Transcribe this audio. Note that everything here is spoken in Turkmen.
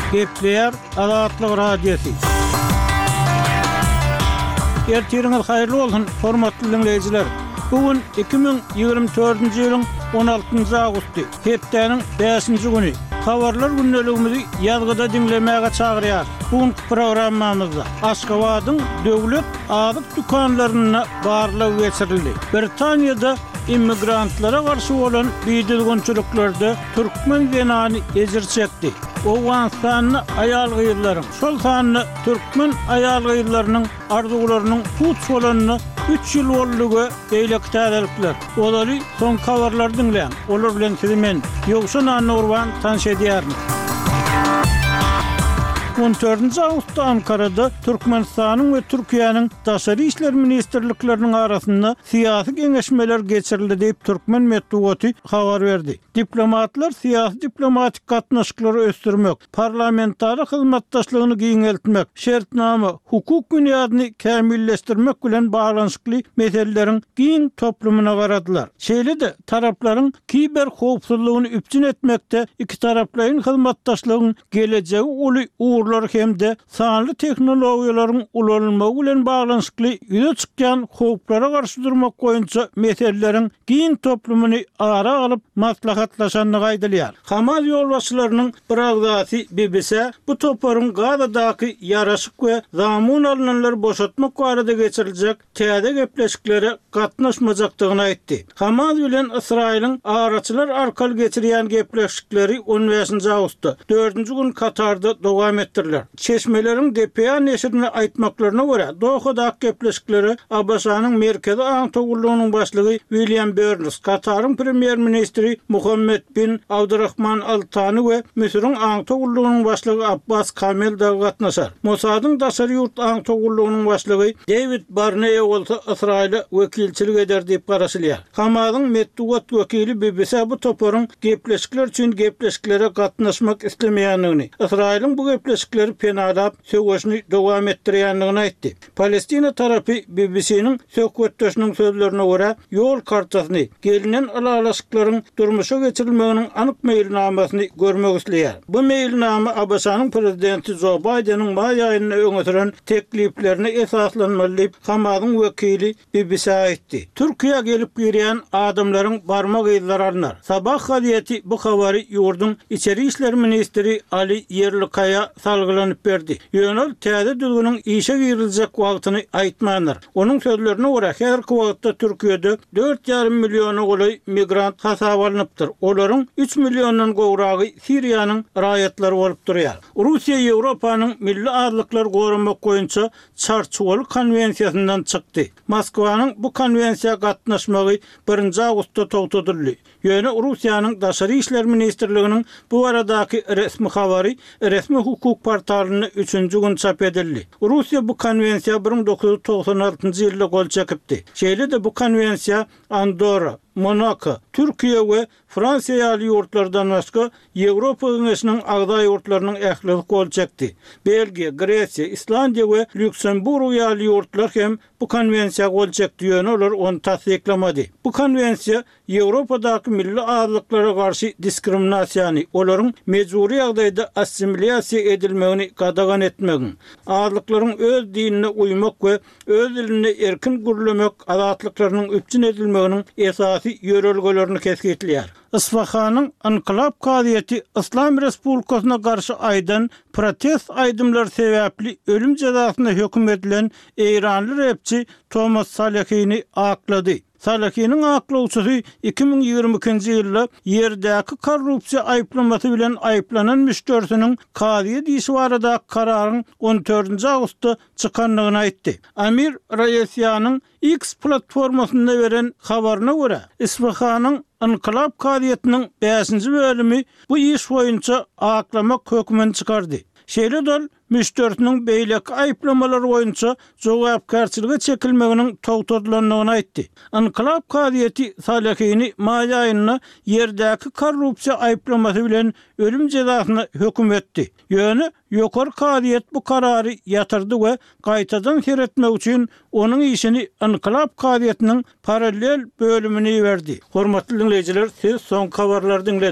Gepleyer Azatlyk Radiosu. Ertiriňiz haýyrly bolsun, hormatly dinleýijiler. Bugün 2024-nji ýylyň 16-njy awgusty, hepdeniň 5-nji güni. Habarlar günneligimizi ýazgyda dinlemäge çagyrýar. Bugünkü programmamyzda Aşgabatyň döwlet azyk dükanlaryna barlyk geçirildi. Britaniýada immigrantlara garşy bolan biýdilgünçiliklerde türkmen genany ejir çekdi. Owan sanly aýal gyýylaryň, şol sanly türkmen aýal gyýylarynyň arzuglarynyň put bolanyny 3 ýyl boldugy beýleki täzelikler. Olary son habarlar dinleýän. Olar bilen sizi men Ýogşan Anurwan tanış edýärmi. 14-nji awgustda Ankarada Türkmenistanyň we Türkiýanyň daşary işler ministrlikleriniň arasynda syýasy geňeşmeler geçirildi diýip Türkmen medeniýeti habar berdi. Diplomatlar syýasy diplomatik gatnaşyklary ösdürmek, parlamentary hyzmatdaşlygyny giňeltmek, şertnama, hukuk büniýadyny kämilleşdirmek bilen baglanyşykly meseleleriň giň toplumuna garadylar. Şeýle-de taraplaryň kiber howpsuzlygyny üpçün etmekde iki taraplaryň hyzmatdaşlygynyň gelejegi uly hem de sanly teknologiýalaryň ulanylmagy bilen baglanyşykly ýüze çykýan howplara garşy durmak goýunça meseleleriň giň toplumyny ara alyp maslahatlaşanyny gaýdylýar. Hamas ýolbaşçylarynyň bir agzasy BBC bu toparyň Gazadaky ýaraşyk we zamun alynanlar boşatmak barada geçiriljek täze gepleşiklere gatnaşmajakdygyny aýtdy. Hamas bilen Israýlyň araçylar arkaly geçirýän gepleşikleri 15-nji awgustda 4-nji gün Katarda dowam etdi. Çeşmeleriň DPA neşrine aýtmaklaryna görä, Dohadaky gepleşikleri Abbasanyň merkezi aň togurlugynyň başlygy William Burns, Kataryň premier ministri Muhammed bin Abdurrahman Al Thani we Misriň aň togurlugynyň başlygy Abbas Kamel da gatnaşar. Mossadyň daşary ýurt aň togurlugynyň başlygy David Barney bolsa Israýla wekilçilik eder diýip garaşylýar. Hamadyň medeniýet wekili BBC bu toparyň gepleşikler üçin gepleşiklere gatnaşmak islemeýändigini, Israýlyň bu gepleşikleri penalap söwüşni dowam etdirýändigini aýtdy. Palestina tarapy BBC-niň söhbetdeşiniň sözlerine görä ýol kartasyny, gelinen alalaşyklaryň durmuşa geçirilmeginiň anyk meýilnamasyny görmek isleýär. Bu meýilnama Abbasanyň prezidenti Joe Biden'in may aýyna öňe tekliplerini esaslanmaly diýip Hamadyň wekili BBC aýtdy. Türkiýe gelip girýän adamlaryň barmak ýyllary Sabah gazetesi bu habary ýurdun içeri işler ministri Ali Yerlikaya salgylanyp berdi. Ýönel täze düzgünüň işe giriljek wagtyny aýtmanlar. Onuň sözlerine görä häzirki wagtda Türkiýede 4,5 million goly migrant hasap alınıpdyr. Olaryň 3 milliondan gowragy Siriýanyň raýatlary bolup durýar. Russiýa Ýewropanyň milli azlyklar gorumak goýunça Çarçuval konwensiýasyndan çykdy. Moskwanyň bu konwensiýa gatnaşmagy 1-nji awgustda togtadyldy. Ýöne Russiýanyň daşary işler ministrliginiň bu aradaky resmi habary resmi hukuk portalyny 3-nji gün çap edildi. Russiýa bu konwensiýa 1996-njy ýylda gol çekipdi. Şeýle-de bu konwensiýa Andorra, Monaco, Türkiýe we Fransiýa ýaly ýurtlardan başga Ýewropa Geňeşiniň agda ýurtlarynyň ähli gol çekdi. Belgiýa, Gresiýa, Islandiýa we Lüksemburg ýaly ýurtlar hem bu konwensiýa gol çekdi ýöne olar onu tasdiklamady. Bu konwensiýa Ýewropadaky milli azlyklara garşy diskriminasiýany, olaryň mejburi ýagdaýda assimilyasiýa edilmegini gadagan etmegi, azlyklaryň öz dinine uymak we öz dilini erkin gürlemek azatlyklarynyň üpçün edilmeginiň esasy ýörelgelerini kesgitleýär. Isfahanyň Inkılap Gazetesi İslam Respublikasyna garşy aýdan protest aýdymlar sebäpli ölüm jazasyna hökm edilen Eýranly repçi Thomas Salahini aklady. Salahiniň aklawçysy 2022-nji ýylda ýerdäki korrupsiýa aýplamasy bilen aýplanan müşterisiniň kazy diýişi barada kararyň 14-nji awgustda çykanlygyny aýtdy. Amir Raýasyanyň X platformasynda beren habaryna görä, Isfahanyň Inkılap Gazetesiň 5-nji bölümi bu iş boýunça aklamak hökmüni çykardy. Şeýle-de müşterisiniň beýleki aýplamalary boýunça jogapkarçylyga çekilmeginiň togtadylanyny aýtdy. Inkılap Gazetesi Salahini may aýyna ýerdäki korrupsiýa aýplamasy bilen ölüm jazasyna hökm etdi. Ýöne ýokary Gazetesi bu karary ýatyrdy we gaýtadan seretmek üçin onuň işini Inkılap Gazetesiň paralel bölümine berdi. Hormatly dinleýijiler, siz soň habarlary dinlediniz.